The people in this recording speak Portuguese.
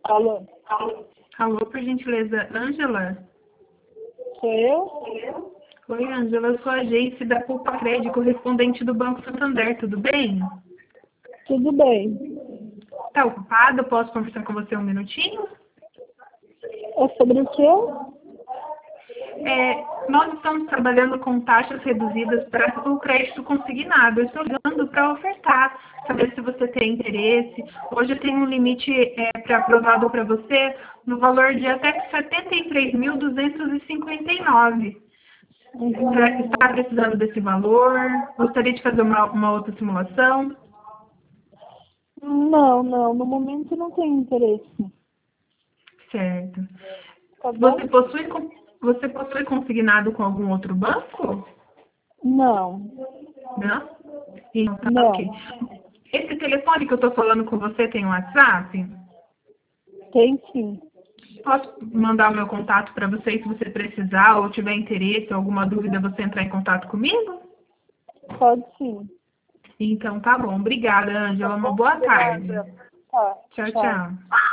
Alô, Alô, por gentileza, Ângela? sou eu? Oi, Ângela, eu sou a agência da Poupa Crédito, correspondente do Banco Santander, tudo bem? Tudo bem. Tá ocupado? Posso conversar com você um minutinho? É sobre o quê? Nós estamos trabalhando com taxas reduzidas para o crédito consignado. Eu estou ligando para ofertar, saber se você tem interesse. Hoje eu tenho um limite aprovado para você no valor de até R$ 73.259. Está precisando desse valor? Gostaria de fazer uma outra simulação? Não, no momento não tenho interesse. Certo. Tá bom? Você possui consignado com algum outro banco? Não, Não? Então, tá não. ok. Esse telefone que eu estou falando com você tem um WhatsApp? Tem sim. Posso mandar o meu contato para você e se você precisar ou tiver interesse ou alguma dúvida, você entrar em contato comigo? Pode sim. Então, tá bom. Obrigada, Tá Ângela. Uma bom? boa De tarde. nada. Tá, Tchau, tchau. tchau.